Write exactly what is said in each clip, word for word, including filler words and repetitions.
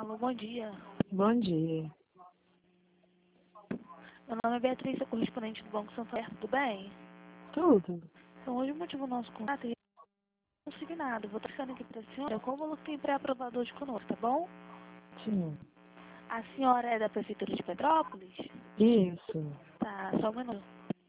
Alô, bom dia. Bom dia. Meu nome é Beatriz, sou correspondente do Banco Santander, tudo bem? Tudo. Então, hoje o motivo do nosso contato é consignado. Vou trocando aqui para a senhora como ela tem pré-aprovado hoje conosco, tá bom? Sim. A senhora é da Prefeitura de Petrópolis? Isso. Tá, só um minuto.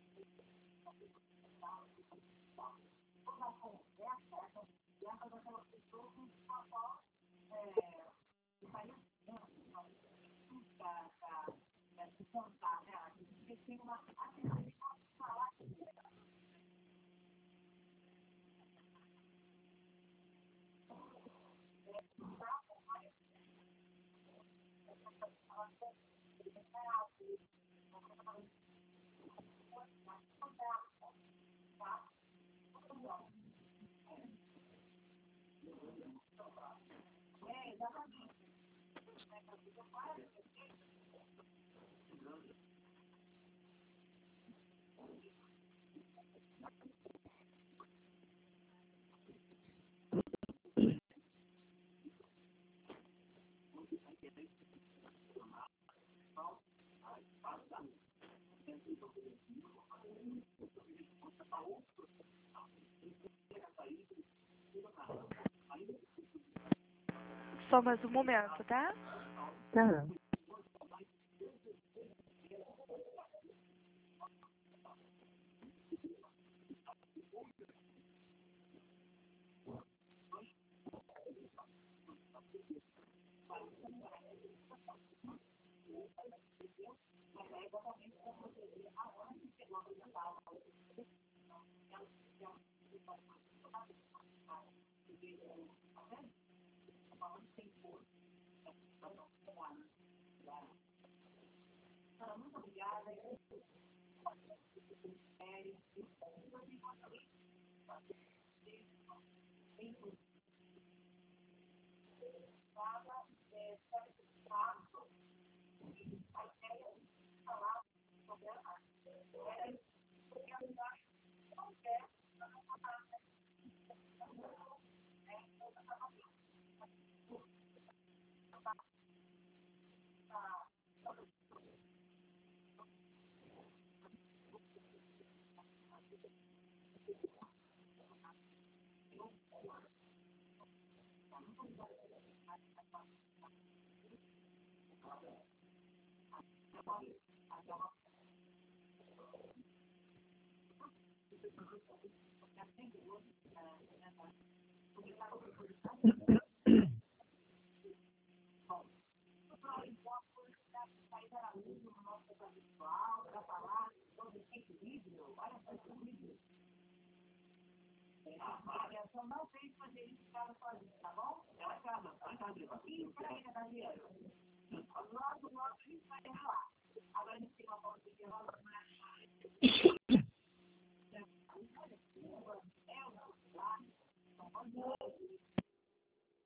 Só mais um momento, tá? Tá.